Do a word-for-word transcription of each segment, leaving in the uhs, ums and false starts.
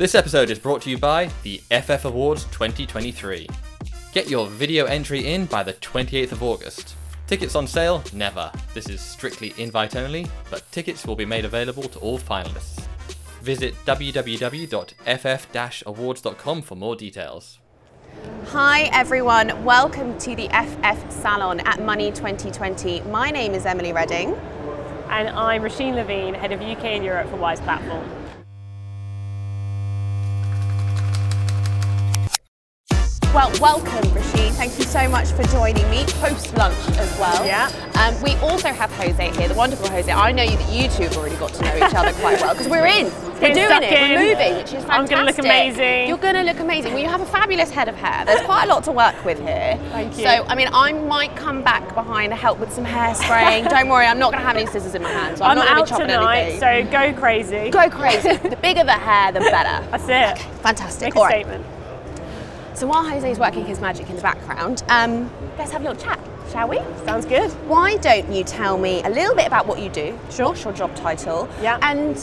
This episode is brought to you by the F F Awards twenty twenty-three. Get your video entry in by the twenty-eighth of August. Tickets on sale? Never. This is strictly invite only, but tickets will be made available to all finalists. Visit w w w dot f f dash awards dot com for more details. Hi everyone, welcome to the F F Salon at Money twenty twenty. My name is Emily Redding. And I'm Roisin Levine, Head of U K and Europe for Wise Platform. Well, welcome Roisin. Thank you so much for joining me, post-lunch as well. Yeah. Um, we also have Jose here, the wonderful Jose. I know that you two have already got to know each other quite well because we're in. We're doing it, in. we're moving, which is fantastic. I'm going to look amazing. You're going to look amazing. Well, you have a fabulous head of hair. There's quite a lot to work with here. Thank you. So, I mean, I might come back behind to help with some hairspraying. Don't worry, I'm not going to have any scissors in my hand, so I'm, I'm not going to out be chopping tonight, anything. so go crazy. Go crazy. The bigger the hair, the better. That's it. Okay, fantastic. Make a All right. statement. So while Jose's working his magic in the background, um, let's have a little chat, shall we? Sounds good. Why don't you tell me a little bit about what you do? Sure. What's your job title? Yeah. And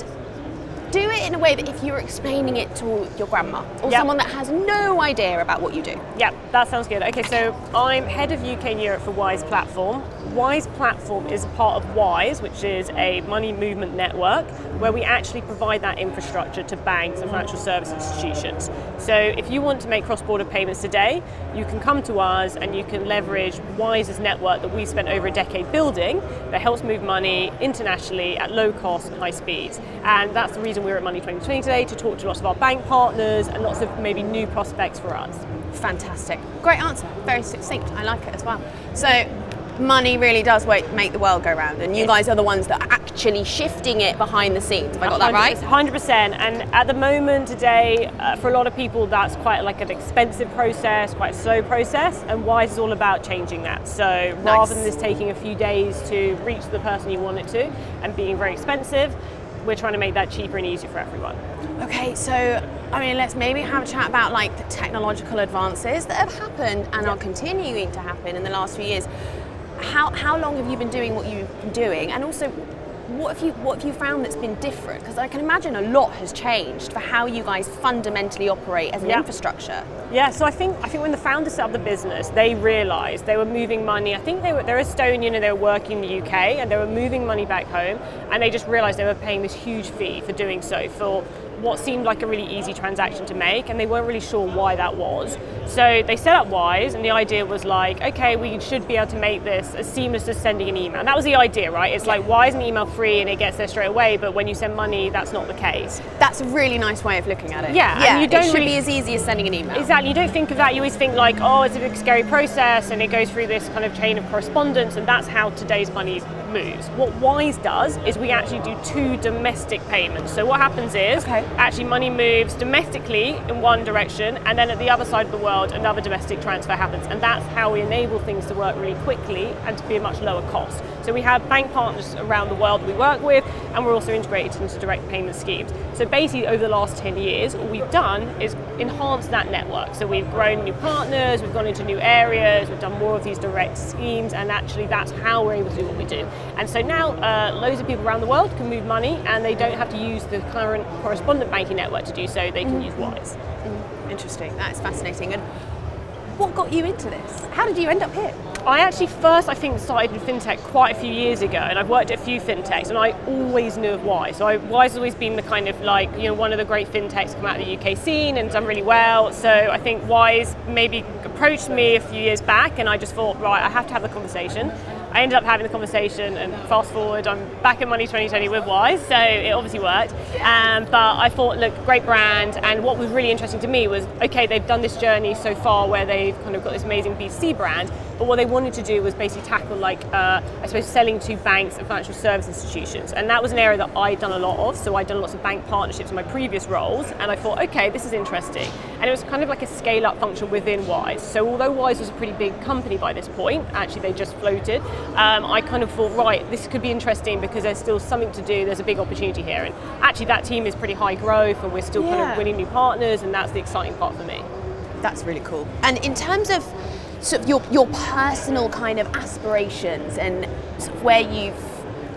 do it in a way that if you were explaining it to your grandma or Yep. someone that has no idea about what you do. Yeah, that sounds good. Okay, so I'm Head of U K and Europe for Wise Platform. Wise Platform is a part of Wise, which is a money movement network where we actually provide that infrastructure to banks and financial service institutions. So if you want to make cross-border payments today, you can come to us and you can leverage Wise's network that we spent over a decade building that helps move money internationally at low cost and high speeds. And that's the reason we're at Money twenty twenty today, to talk to lots of our bank partners and lots of maybe new prospects for us. Fantastic. Great answer. Very succinct. I like it as well. So money really does make the world go round, and you guys are the ones that are actually shifting it behind the scenes. Have I got that right? one hundred percent. And at the moment today, uh, for a lot of people, that's quite like an expensive process, quite a slow process, and Wise is all about changing that. So Nice. rather than this taking a few days to reach the person you want it to and being very expensive, we're trying to make that cheaper and easier for everyone. Okay, so I mean, let's maybe have a chat about like the technological advances that have happened and are continuing to happen in the last few years. How how long have you been doing what you've been doing, and also what have you what have you found that's been different? Because I can imagine a lot has changed for how you guys fundamentally operate as an Yeah. infrastructure. Yeah, so I think I think when the founders set up the business, they realised they were moving money. I think they were they're Estonian and they were working in the U K, and they were moving money back home, and they just realised they were paying this huge fee for doing so for what seemed like a really easy transaction to make, and they weren't really sure why that was. So they set up Wise, and the idea was like, okay, we should be able to make this as seamless as sending an email. And that was the idea, right? It's like, why is an email free and it gets there straight away, but when you send money, that's not the case. That's a really nice way of looking at it. Yeah, yeah. and you don't it should really- be as easy as sending an email. Exactly, you don't think of that, you always think like, oh, it's a big scary process and it goes through this kind of chain of correspondence, and that's how today's money moves. What Wise does is we actually do two domestic payments. So what happens is, Okay. actually money moves domestically in one direction, and then at the other side of the world, another domestic transfer happens. And that's how we enable things to work really quickly and to be a much lower cost. So we have bank partners around the world that we work with, and we're also integrated into direct payment schemes. So basically over the last ten years, all we've done is enhance that network. So we've grown new partners, we've gone into new areas, we've done more of these direct schemes, and actually that's how we're able to do what we do. And so now uh, loads of people around the world can move money, and they don't have to use the current correspondent banking network to do so, they can use Wise. Interesting. That's fascinating. And what got you into this? How did you end up here? I actually first, I think, started in fintech quite a few years ago, and I've worked at a few fintechs, and I always knew of Wise. So I, Wise has always been the kind of like, you know, one of the great fintechs to come out of the U K scene and done really well. So I think Wise maybe approached me a few years back, and I just thought, right, I have to have the conversation. I ended up having the conversation, and fast forward, I'm back in Money twenty twenty with Wise, so it obviously worked. Um, but I thought, look, great brand, and what was really interesting to me was, okay, they've done this journey so far where they've kind of got this amazing B two C brand, but what they wanted to do was basically tackle, like, uh, I suppose, selling to banks and financial service institutions, and that was an area that I'd done a lot of. So I'd done lots of bank partnerships in my previous roles, and I thought, okay, this is interesting. And it was kind of like a scale-up function within Wise. So although Wise was a pretty big company by this point, actually they just floated, um, I kind of thought, right, this could be interesting because there's still something to do, there's a big opportunity here. And actually that team is pretty high growth, and we're still kind Yeah. of winning new partners, and that's the exciting part for me. That's really cool. And in terms of sort of your, your personal kind of aspirations and sort of where you've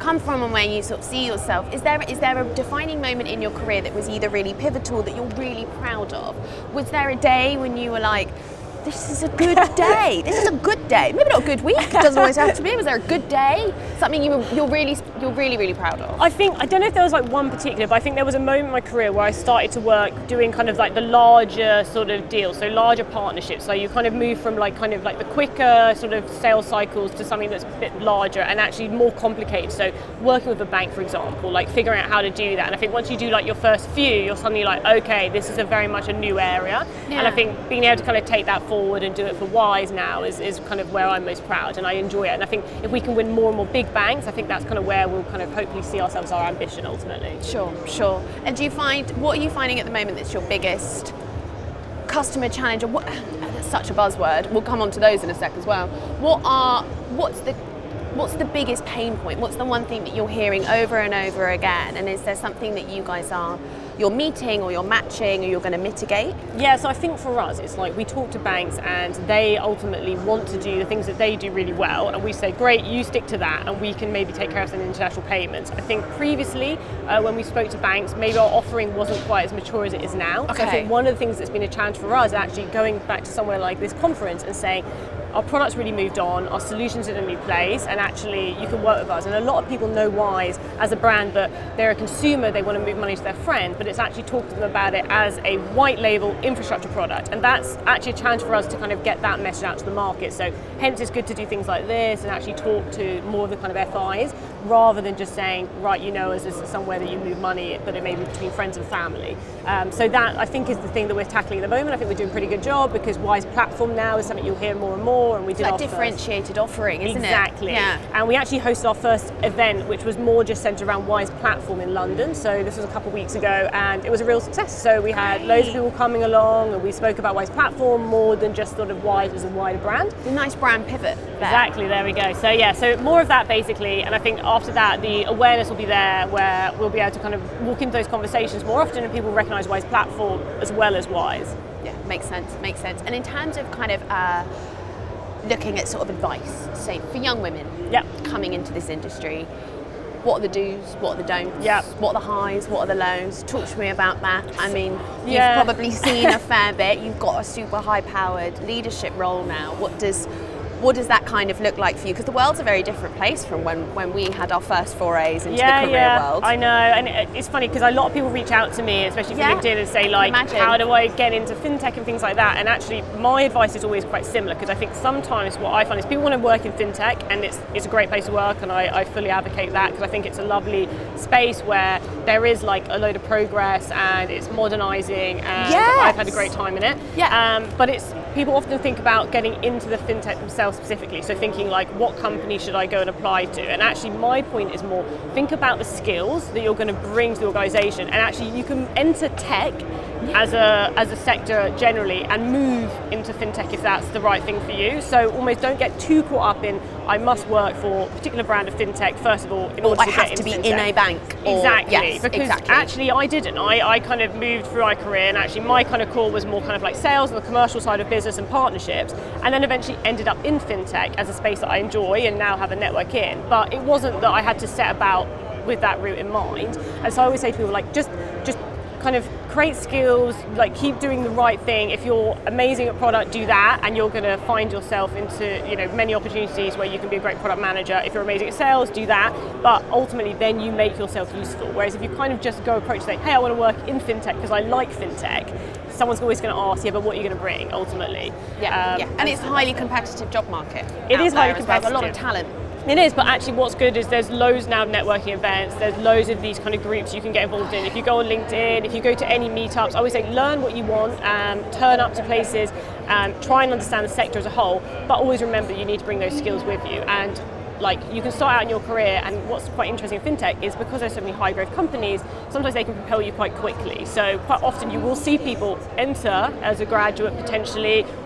come from and where you sort of see yourself, is there is there a defining moment in your career that was either really pivotal that you're really proud of? Was there a day when you were like, this is a good day. This is a good day. Maybe not a good week. It doesn't always have to be. Was there a good day? Something you were, you're really, you're really, really proud of. I think I don't know if there was like one particular, but I think there was a moment in my career where I started to work doing kind of like the larger sort of deals, so larger partnerships. So you kind of move from like kind of like the quicker sort of sales cycles to something that's a bit larger and actually more complicated. So working with a bank, for example, like figuring out how to do that. And I think once you do like your first few, you're suddenly like, okay, this is a very much a new area. Yeah. And I think being able to kind of take that forward and do it for Wise now is, is kind of where I'm most proud, and I enjoy it. And I think if we can win more and more big banks, I think that's kind of where we'll kind of hopefully see ourselves, our ambition ultimately. Sure, sure. And do you find, what are you finding at the moment that's your biggest customer challenge? Or what, that's such a buzzword. We'll come on to those in a sec as well. What are, what's the, what's the biggest pain point? What's the one thing that you're hearing over and over again? And is there something that you guys are, you're meeting or you're matching or you're going to mitigate? Yeah, so I think for us, it's like we talk to banks and they ultimately want to do the things that they do really well, and we say, great, you stick to that and we can maybe take care of some international payments. I think previously, uh, when we spoke to banks, maybe our offering wasn't quite as mature as it is now. Okay. So I think one of the things that's been a challenge for us is actually going back to somewhere like this conference and saying, our product's really moved on, our solution's in a new place, and actually you can work with us. And a lot of people know Wise as a brand that they're a consumer, they want to move money to their friend, but it's actually talk to them about it as a white label infrastructure product. And that's actually a challenge for us to kind of get that message out to the market. So hence it's good to do things like this and actually talk to more of the kind of F Is, rather than just saying, right, you know, as this is somewhere that you move money, but it may be between friends and family. Um, so that, I think, is the thing that we're tackling at the moment. I think we're doing a pretty good job, because Wise Platform now is something you'll hear more and more. And we did That our differentiated first, offering, isn't exactly. it? Yeah. And we actually hosted our first event, which was more just centered around Wise Platform in London. So this was a couple of weeks ago, and it was a real success. So we had Great. loads of people coming along, and we spoke about Wise Platform more than just sort of Wise as a wider brand. A nice brand pivot there. Exactly, there we go. So yeah, so more of that basically, and I think after that the awareness will be there where we'll be able to kind of walk into those conversations more often and people recognise Wise Platform as well as Wise. Yeah, makes sense, makes sense. And in terms of kind of uh, looking at sort of advice, say for young women Yep. coming into this industry, what are the do's, what are the don'ts, Yep. what are the highs, what are the lows? Talk to me about that. I mean, you've Yeah. probably seen a fair bit, you've got a super high-powered leadership role now. What does What does that kind of look like for you? Because the world's a very different place from when, when we had our first forays into yeah, the career yeah, world. I know, and it, it's funny because a lot of people reach out to me, especially from Yeah, LinkedIn, and say I can like, imagine. how do I get into fintech and things like that? And actually, my advice is always quite similar, because I think sometimes what I find is people want to work in fintech, and it's it's a great place to work, and I, I fully advocate that, because I think it's a lovely space where there is like a load of progress and it's modernising, and Yes. I've had a great time in it. Yeah. Um, but it's people often think about getting into the fintech themselves specifically, so thinking like, what company should I go and apply to? And actually my point is more, think about the skills that you're going to bring to the organisation, and actually you can enter tech as a as a sector generally and move into fintech if that's the right thing for you. So almost don't get too caught up in, I must work for a particular brand of fintech first of all in Or order I to have get to be into in fintech. a bank. Or, Exactly, yes, because exactly. actually I didn't. I, I kind of moved through my career, and actually my kind of core was more kind of like sales and the commercial side of business and partnerships, and then eventually ended up in fintech as a space that I enjoy and now have a network in. But it wasn't that I had to set about with that route in mind. And so I always say to people, like, just just kind of create skills, like keep doing the right thing. If you're amazing at product, do that, and you're going to find yourself into, you know, many opportunities where you can be a great product manager. If you're amazing at sales, do that, but ultimately then you make yourself useful. Whereas if you kind of just go approach saying, hey, I want to work in fintech because I like fintech, someone's always going to ask, yeah, but what are you going to bring ultimately? Yeah, Um, yeah. And it's a highly competitive job market. It out is highly there as well. There's a lot of competitive. talent. It is, but actually what's good is there's loads now of networking events, there's loads of these kind of groups you can get involved in. If you go on LinkedIn, if you go to any meetups, I always say learn what you want, um, turn up to places, um, try and understand the sector as a whole, but always remember you need to bring those skills with you. And like, you can start out in your career, and what's quite interesting in fintech is because there's so many high growth companies, sometimes they can propel you quite quickly. So quite often you will see people enter as a graduate potentially,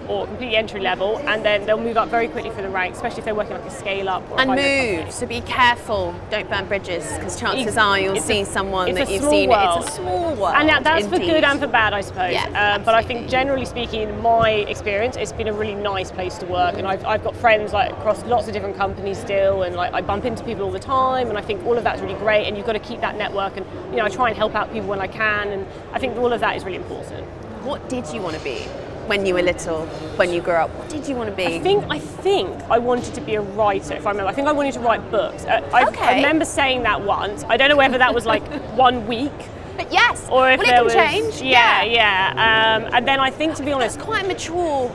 or completely entry level, and then they'll move up very quickly through the ranks, especially if they're working like a scale up or a And high growth move, company. so be careful, don't burn bridges, because chances It's- are you'll it's see a- someone it's that a you've small seen. world. It's a small world. And that, that's for indeed. good and for bad, I suppose. Yeah, um, but I think absolutely. generally speaking, in my experience, it's been a really nice place to work, and I've, I've got friends like across lots of different companies still, and like I bump into people all the time, and I think all of that's really great, and you've got to keep that network, and you know I try and help out people when I can, and I think all of that is really important. What did you want to be when you were little, when you grew up? What did you want to be? I think I think I wanted to be a writer. If I remember, I think I wanted to write books. Uh, I, Okay. I remember saying that once. I don't know whether that was like one week. But yes, Or if well, it there can was, change. yeah, yeah. Um, and then I think, to be That's honest, quite a mature,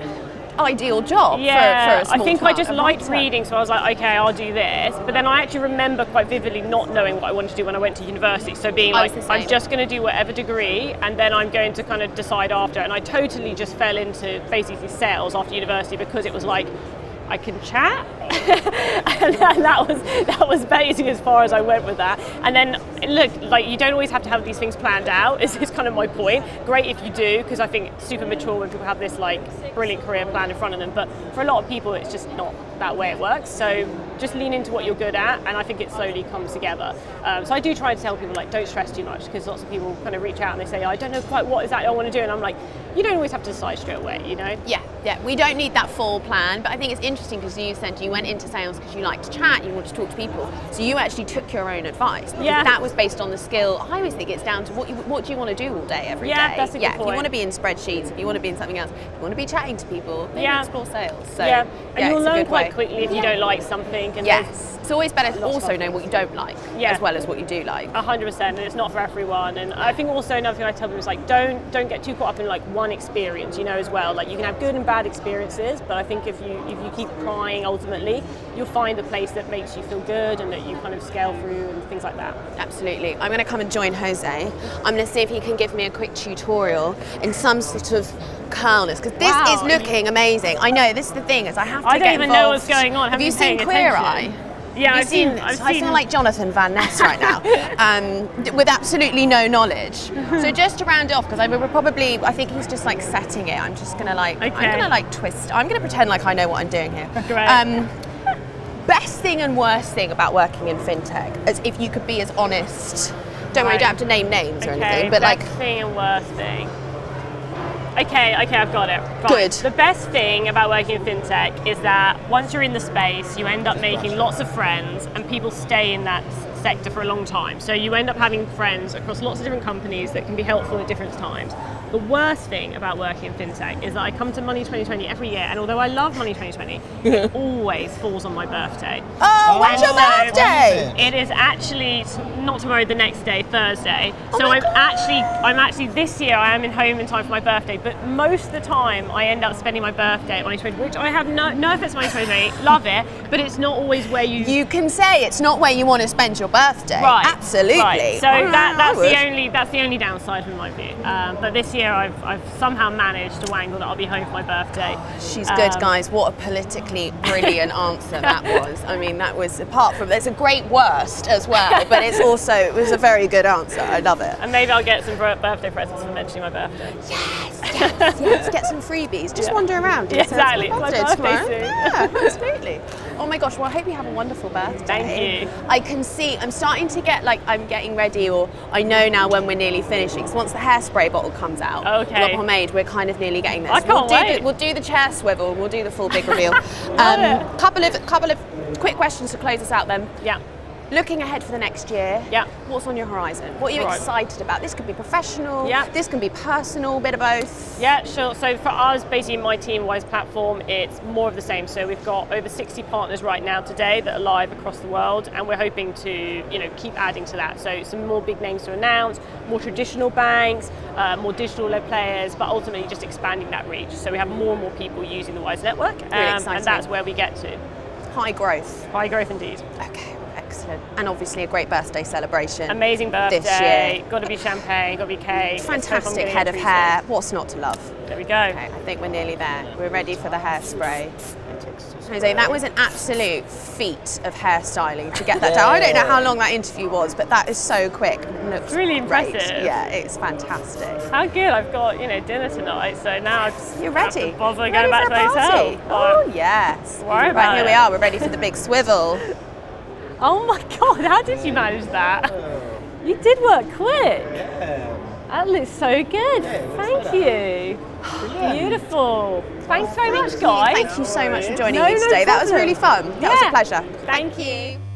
ideal job yeah, for, for a small I think I clerk, just a liked writer. reading, so I was like, okay, I'll do this. But then I actually remember quite vividly not knowing what I wanted to do when I went to university. So being I was like, the same. I'm just going to do whatever degree, and then I'm going to kind of decide after. And I totally just fell into basically sales after university because it was like, I can chat, and that, that was that was basically as far as I went with that. And then look, like you don't always have to have these things planned out. Is is kind of my point. Great if you do, because I think it's super mature when people have this like brilliant career plan in front of them. But for a lot of people, it's just not that way it works. So just lean into what you're good at, and I think it slowly comes together. Um, so I do try to tell people like don't stress too much, because lots of people kind of reach out and they say I don't know quite what exactly I want to do, and I'm like, you don't always have to decide straight away, you know. Yeah, yeah. We don't need that full plan, but I think it's interesting because you said you went into sales because you like to chat, you want to talk to people. So you actually took your own advice. Because Yeah. that was based on the skill. I always think it's down to what you, what do you want to do all day, every day. Yeah, that's a good yeah. If you point. want to be in spreadsheets, if you want to be in something else, if you want to be chatting to people, maybe Yeah. explore sales. So yeah, and yeah, you'll it's a learn good quite way. quickly if you Yeah. don't like something. And Yes. It's always better to Lots of also other know what you don't like Yeah. as well as what you do like. A hundred percent, and it's not for everyone. And I think also another thing I tell people is like, don't don't get too caught up in like one experience, you know, as well. Like you can have good and bad experiences, but I think if you if you keep trying, ultimately, you'll find a place that makes you feel good and that you kind of scale through and things like that. Absolutely. I'm going to come and join Jose. I'm going to see if he can give me a quick tutorial in some sort of curlness, because this Wow. is looking amazing. I know, this is the thing, is I have to I don't get even know involved. what's going on. Have Haven't you been seen paying Queer attention. Eye? Yeah, Have I've you seen seen. this? I've I seen. feel like Jonathan Van Ness right now, um, d- with absolutely no knowledge. So just to round it off, because I will probably, I think he's just like setting it. I'm just gonna like, I'm Okay. gonna like twist. I'm gonna pretend like I know what I'm doing here. Great. Um, best thing and worst thing about working in fintech, as if you could be as honest. Don't worry, you Right. don't have to name names or Okay, anything, but best like, thing and worst thing. Okay, okay, I've got it. Right. Good. The best thing about working in fintech is that once you're in the space, you end up making lots of friends, and people stay in that s- sector for a long time. So you end up having friends across lots of different companies that can be helpful at different times. The worst thing about working in fintech is that I come to Money twenty twenty every year, and although I love Money twenty twenty, it always falls on my birthday. oh, when's your so- birthday? It is actually t- not tomorrow, the next day, Thursday. Oh so my I'm God. actually, I'm actually this year I am in home in time for my birthday. But most of the time I end up spending my birthday at Money twenty, which I have no no offense to Money twenty, love it, but it's not always where you. You can say it's not where you want to spend your birthday. Right, Absolutely. Right. So Oh, that, I that's would. the only that's the only downside from my view. Um, but this year I've, I've somehow managed to wangle that I'll be home for my birthday. She's good, Um, guys. What a politically brilliant answer that was. I mean, that was, apart from, there's a great worst as well, but it's also, it was a very good answer. I love it. And maybe I'll get some bir- birthday presents for mentioning my birthday. Yes, yes, yes. Get some freebies. Just Yeah. wander around. Yeah, It says, exactly. "My It's my birthday birthday tomorrow." soon. Yeah, absolutely. Oh my gosh, well, I hope you have a wonderful birthday. Thank you. I can see, I'm starting to get like, I'm getting ready, or I know now when we're nearly finishing. So once the hairspray bottle comes out, Okay. La Pomade, we're kind of nearly getting there. I So we'll can't do wait. The, we'll do the chair swivel, we'll do the full big reveal. Love um, it. couple of, couple of quick questions to close us out then. Yeah. Looking ahead for the next year, Yeah. what's on your horizon? What are you Right. excited about? This could be professional, Yeah. this can be personal, bit of both. Yeah, sure. So for us, basically my team Wise platform, it's more of the same. So we've got over sixty partners right now today that are live across the world, and we're hoping to, you know, keep adding to that. So some more big names to announce, more traditional banks, uh, more digital-led players, but ultimately just expanding that reach. So we have more and more people using the Wise network, um, exciting. and that's where we get to. High growth. High growth indeed. Okay, excellent. And obviously a great birthday celebration. Amazing birthday. This year. Got to be champagne. Got to be cake. Let's hope I'm Fantastic getting head of a hair. What's not to love? treat. There we go. Okay, I think we're nearly there. We're ready for the hairspray. context. as Jose, that well. was an absolute feat of hairstyling to get that down. I don't know how long that interview was, but that is so quick. It looks really great. impressive. Yeah, it's fantastic. How good! I've got you know dinner tonight, so now I just You're have ready. to bother Ready going back for to the a hotel. party. Oh yes. Worry Right, about here it. we are. We're ready for the big swivel. Oh my god! How did you manage that? You did work quick. Yeah. That looks so good. it looks Thank like you. Beautiful. Thanks very much, guys. Thank you so much for joining No, me no today. That was problem. really fun. That was Yeah. a pleasure. Thank you.